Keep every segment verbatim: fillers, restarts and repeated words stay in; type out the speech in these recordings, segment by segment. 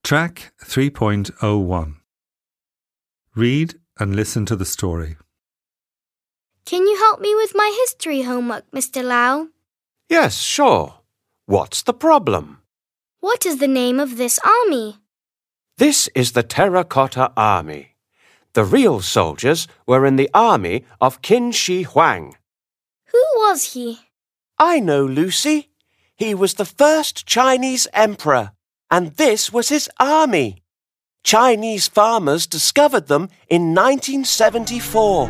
Track three point oh one. Read and listen to the story. Can you help me with my history homework, Mister Lau? Yes, sure. What's the problem? What is the name of this army? This is the Terracotta Army. The real soldiers were in the army of Qin Shi Huang. Who was he? I know, Lucy. He was the first Chinese emperor, and this was his army. Chinese farmers discovered them in nineteen seventy-four.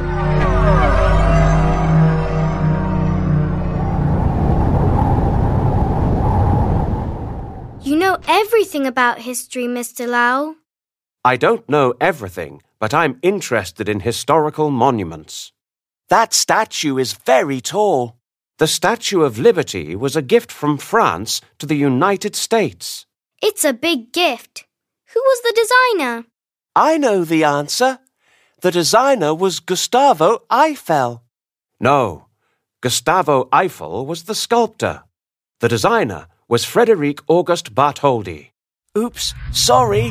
You know everything about history, Mister Lau. I don't know everything, but I'm interested in historical monuments. That statue is very tall. The Statue of Liberty was a gift from France to the United States. It's a big gift. Who was the designer? I know the answer. The designer was Gustavo Eiffel. No, Gustavo Eiffel was the sculptor. The designer was Frederic August Bartholdi. Oops, sorry.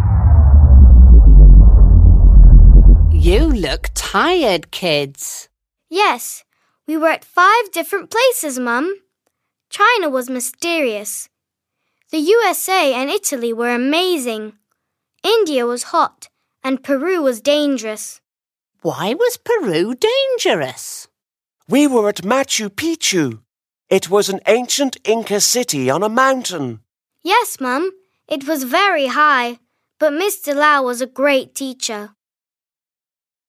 You look tired, kids. Yes, we were at five different places, Mum. China was mysterious. The U S A and Italy were amazing. India was hot, and Peru was dangerous. Why was Peru dangerous? We were at Machu Picchu. It was an ancient Inca city on a mountain. Yes, Mum, it was very high, but Mister Lau was a great teacher.